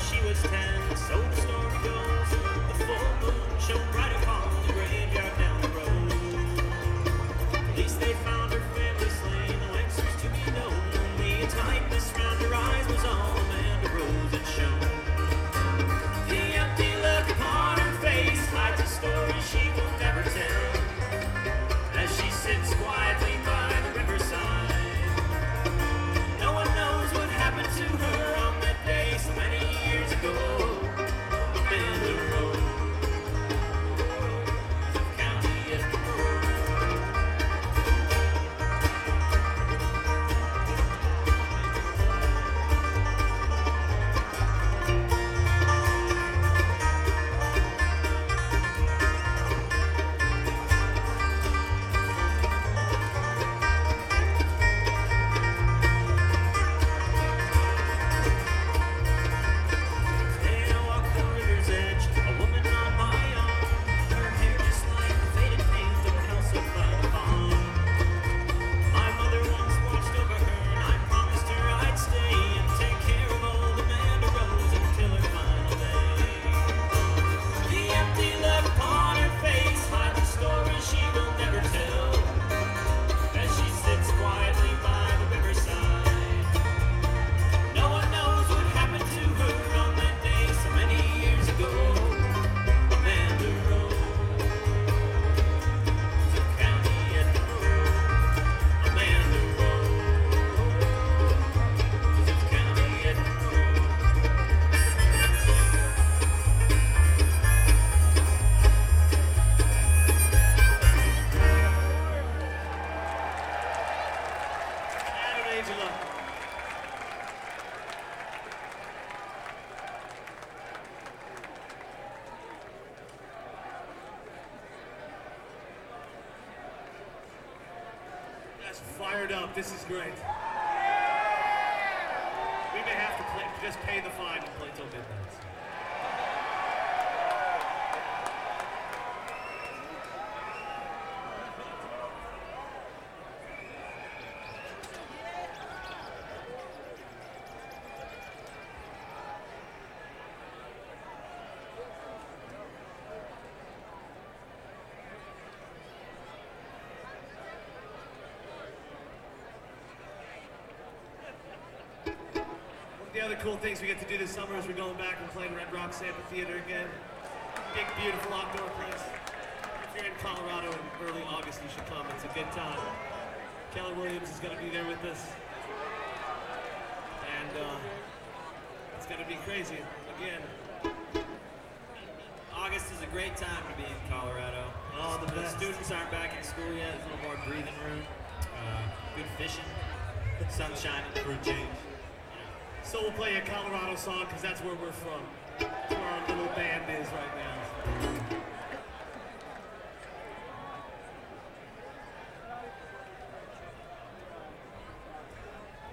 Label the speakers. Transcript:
Speaker 1: she was 10. So the story goes, the full moon shone bright upon the graveyard down the road. Police, they found her family slain, no answers to be known. Only a tightness round her eyes was all Amanda Rose had shown. The empty look upon her face hides a story she will never tell, as she sits quietly by the riverside. No one knows what happened to her on that day so many years ago. Amanda Rose, County Edinburgh. Fired up. This is great. We may have to just pay the fine and play till midnight. The other cool things we get to do this summer is we're going back and playing Red Rocks Amphitheater again. Big, beautiful outdoor place. If you're in Colorado in early August, you should come. It's a good time. Keller Williams is going to be there with us. And it's going to be crazy again.
Speaker 2: August is a great time to be in Colorado.
Speaker 1: Oh, the best.
Speaker 2: Students aren't back in school yet. There's a little more breathing room. Good fishing. Sunshine for a change.
Speaker 1: So we'll play a Colorado song because that's where we're from. That's where our little band